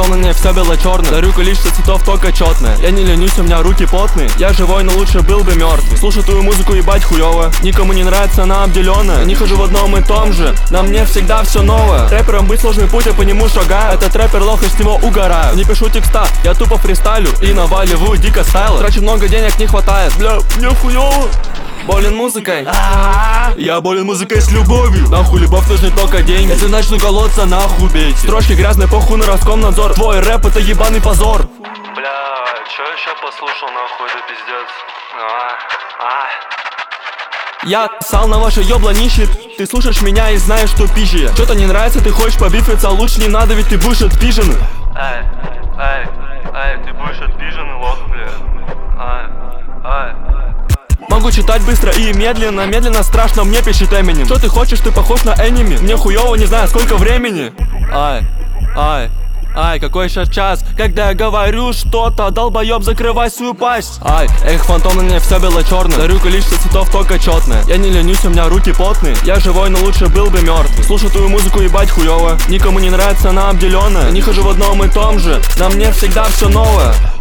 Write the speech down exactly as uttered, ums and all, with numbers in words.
фантом, на мне все бело-черное. Дарю количество цветов только четное. Я не ленюсь, у меня руки потные. Я живой, но лучше был бы мертвый. Слушаю твою музыку, ебать хуёво. Никому не нравится, она обделенная. Не хожу в одном и том же, на мне всегда все новое. Рэпером быть сложный путь, я по нему шагаю. Этот рэпер лох, и с него угораю. Не пишу текста, я тупо фристайлю и наваливаю дико стайла. Трачу много денег, не хватает. Бля, мне хуёво. Болен музыкой. Я болен музыкой с любовью. Нахуй любовь нужны только деньги. Если начну колоться, нахуй бейте. Строчки грязные, похуй на Роскомнадзор. Твой рэп это ебаный позор. Бля, чё еще послушал, нахуй, это пиздец. А, а. Я ссал на ваше ёбло нищет. Ты слушаешь меня и знаешь, что пища. Что-то не нравится, ты хочешь побифиться, лучше не надо, ведь ты будешь отпижен. Эй, эй, эй, ты будешь отпижен, лох, бля. Ай, ай. Могу читать быстро и медленно. Медленно страшно, мне пишет Эминем. Что ты хочешь, ты похож на энеми. Мне хуёво, не знаю сколько времени. Ай, ай, ай, какой сейчас час? Когда я говорю что-то, долбоёб, закрывай свою пасть. Ай, эх, фантом, на мне все бело-черное. Дарю количество цветов только четное. Я не ленюсь, у меня руки потные. Я живой, но лучше был бы мертвый. Слушаю твою музыку, ебать хуёво. Никому не нравится, она обделенная. Не хожу в одном и том же, на мне всегда все новое.